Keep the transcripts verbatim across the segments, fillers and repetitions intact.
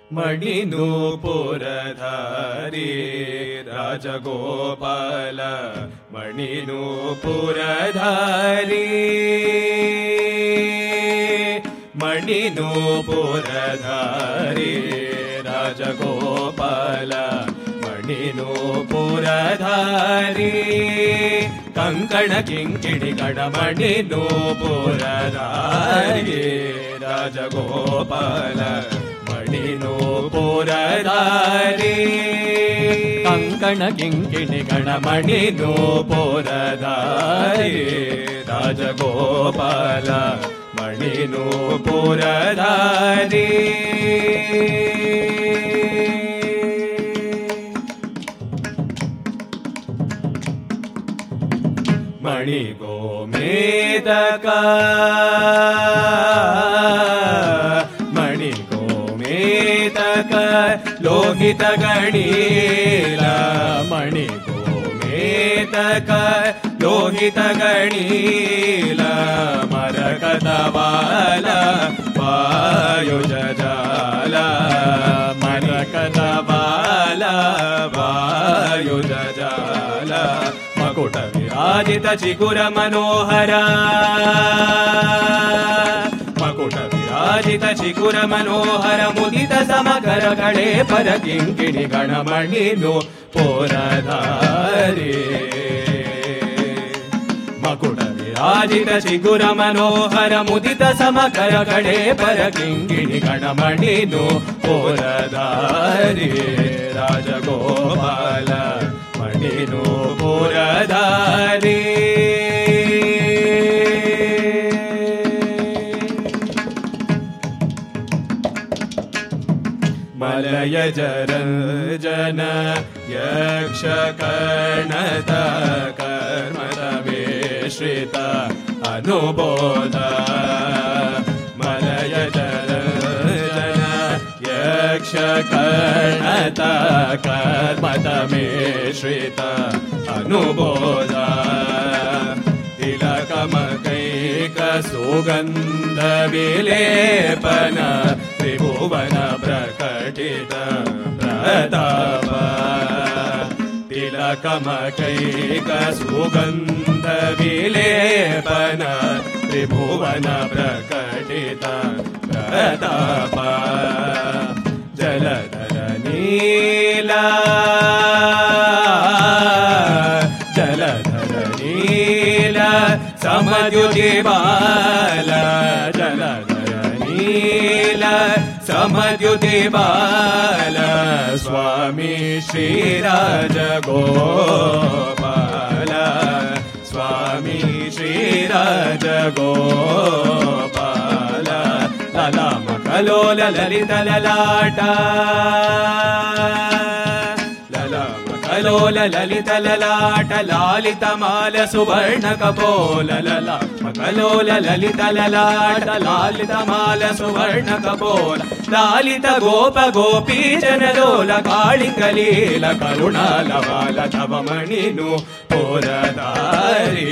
ಮಣಿನೂಪುರಧಾರಿ ರಾಜಗೋಪಾಲ ಮಣಿನೂಪುರಧಾರಿ ಮಣಿನೂಪುರಧಾರಿ ರಾಜಗೋಪಾಲ ಮಣಿನೂಪುರಧಾರಿ ಕಂಕಣ ಕಿಂಕಿಣಿಗಳ ಮಣಿನೂಪುರಧಾರಿ ರಾಜಗೋಪಾಲ ಮಣಿನೂಪುರಧಾರಿ ಕಂಕಣ ಕಿಂಕಿಣಿಗಳ ಮಣಿನೂಪುರಧಾರಿ ರಾಜಗೋಪಾಲ ಮಣಿನೂಪುರಧಾರಿ ಮಣಿಗೋಮೇತಕ ಮಣಿಗೋಮೇತಕ ಲೋಹಿತ ಗಣೀಲ ಮಣಿಗೋಮೇತಕ ಲೋಹಿತ ಗಣೀಲ ಮರಕತವಾಲ ವಾಯುಜ ಜಾಲ ಮರಕತವಾಲ ವಾಯುಜ ಜಾಲ ಮಕುಟ ವಿರಾಜಿತ ಚಿಗುರ ಮನೋಹರ ಮಕುಟ ವಿರಾಜಿತ ಚಿಗುರ ಮನೋಹರ ಮುದಿತ ಸಮಕರ ಕಡೆ ಪರ ಕಿಂಕಿಣಿ ಗಣಮಣಿನು ಪೋರಧಾರಿ ಮಕುಟ ವಿರಾಜಿತ ಚಿಗುರ ಮನೋಹರ ಮುದಿತ ಸಮಕರ ಕಡೆ ಪರ ಕಿಂಕಿಣಿ ಗಣಮಣಿನು ಪೋರಧಾರಿ ರಾಜಗೋಪಾಲ ಮಣಿನೂಪುರಧಾರಿ ಮಲಯ ಜರಂಜನ ಯಕ್ಷ ಕರ್ಣತ ಕರ್ಮದ ವೇಶ್ರಿತ ಅನುಬೋಧ ಮಲಯ ಜರಂಜನ ಯಕ್ಷ ಕರ್ಣತ ಕರ್ಮದ ವೇಶ್ರಿತ ಅನುಬೋಧ ತಿಲಕಮಕೈಕ ಸುಗಂಧ ವಿಲೇಪನ ತ್ರಿಭುವನ ಪ್ರಕಟಿತ ಪ್ರತಾಪ ತಿಲಕಮಕೈಕ ಸುಗಂಧ ವಿಲೇಪನ ತ್ರಿಭುವನ ಪ್ರಕಟಿತ ಪ್ರತಾಪ ಜಲಧರ ನೀಲ ಜಲಧರ ನೀಲ ಸಮದ್ಯುತಿ ಬಾಲ ಜಲಧರ ನೀಲ ಸಮದ್ಯುತಿ ಬಾಲ ಸ್ವಾಮಿ ಶ್ರೀರಾಜಗೋಪಾಲ ಸ್ವಾಮಿ ಶ್ರೀರಾಜಗೋಪಾಲ ಲಲಾಮ ಕಲೋಲ ಲಲಿತ ಲಲಾಟ ಲಲಾಮ ಕಲೋಲ ಲಲಿತ ಲಲಾಟ ಲಾಲಿತ ಮಾಲ ಸುವರ್ಣ ಕಪೋಲ ಲಲಾಮ ಕಲೋಲ ಲಲಿತ ಲಲಾಟ ಲಾಲಿತ ಮಾಲ ಸುವರ್ಣ ಕಪೋಲ ಲಾಲಿತ ಗೋಪ ಗೋಪೀ ಜನಲೋಲ ಕಾಳಿಂಗಲೀಲ ಕರುಣಾಲ ಬಾಲ ತವ ಮಣಿನು ಪೋರಧಾರಿ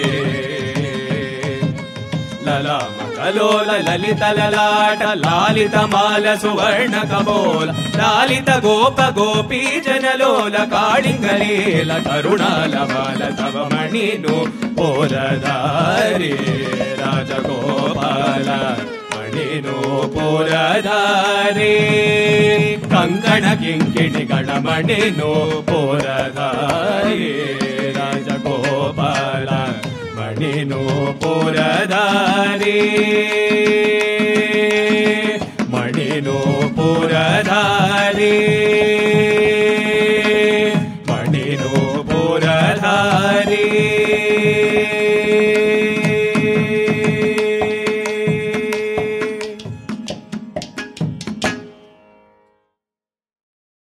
ಲಲಾಮ ಕಲೋಲ ಲಲಿತ ಲಲಾಟ ಲಾಲಿತ ಮಾಲ ಸುವರ್ಣ ಕಪೋಲ ಲಾಲಿತ ಗೋಪ ಗೋಪೀ ಜನಲೋಲ ಕಾಳಿಂಗಲೀಲ ಕರುಣಾಲ ಬಾಲ ತವ ಮಣಿನು ಪೋರಧಾರಿ ರಾಜಗೋಪಾಲ ಮಣಿನೂಪುರಧಾರಿ ಕಂಕಣ ಕಿಂಕಿಣಿಗಳ ಮಣಿನೂಪುರಧಾರಿ ರಾಜಗೋಪಾಲ ಮಣಿನೂಪುರಧಾರಿ ಮಣಿನೂಪುರಧಾರಿ